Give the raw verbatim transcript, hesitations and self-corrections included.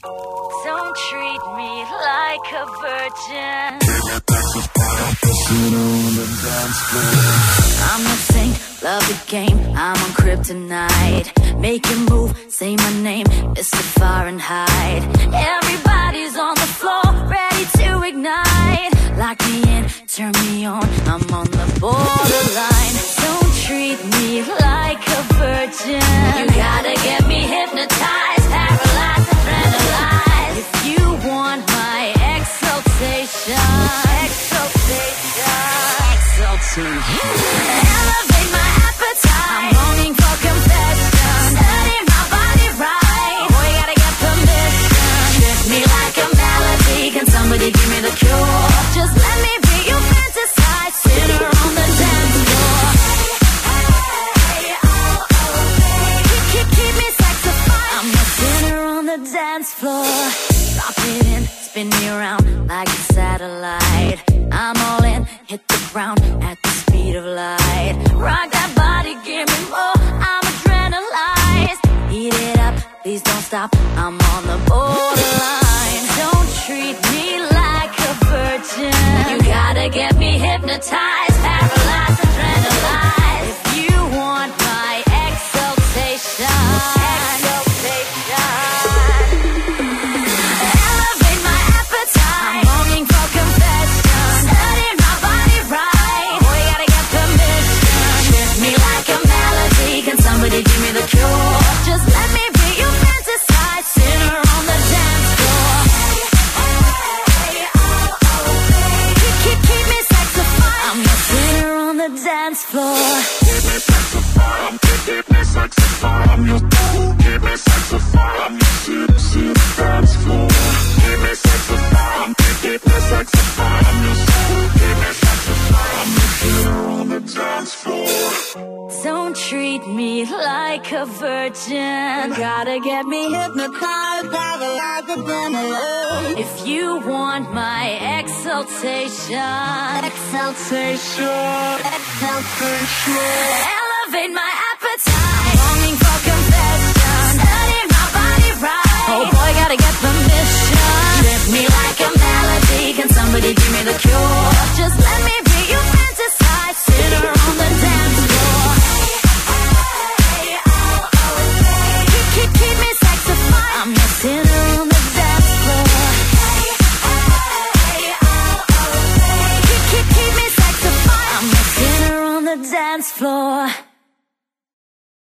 Don't treat me like a virgin. I'm the saint, love the game, I'm on kryptonite. Make you move, say my name, Mister Fahrenheit. Everybody's on the floor, ready to ignite. Lock me in, turn me on, I'm on the borderline. Don't treat me like a virgin. You gotta get me hypnotized, paralyzed, adrenalized. If you want my exaltation, exaltation, exaltation. Elevate my appetite, I'm longing for confession. Study my body right, boy, you gotta get permission. Trick me like a melody, can somebody give me the cure? Just let me be your fantasize, sinner on the dance floor. Hey, oh, oh, baby, keep, keep me saxophone. I'm a sinner on the dance floor. Drop it in, spin me around like a satellite. I'm all in, hit the ground at the speed of light. Rock that body, give me more, I'm adrenalized. Heat it up, please don't stop, I'm on the borderline. Don't treat me like a virgin. You gotta get me hypnotized, paralyzed, adrenalized. If you want my exaltation, exaltation. Elevate my appetite, I'm longing for confession. Study my body right, boy, you gotta get permission. Trick me like a melody, can somebody give me the cure? Just let me be your fantasize, sinner on the dance floor. Hey, oh, oh, baby, keep, keep me saxophone. I'm the sinner on the dance floor. Keep me saxophone, keep me saxophone. I'm your keep me saxophone. I'm your city, city dance floor. Keep me saxophone, keep me saxophone. I'm your keep me saxophone. I'm the sinner on the dance floor. Don't treat me like a virgin. Gotta get me hypnotized, paralyzed, adrenaline. If you want my exaltation, Exaltation, exaltation. elevate my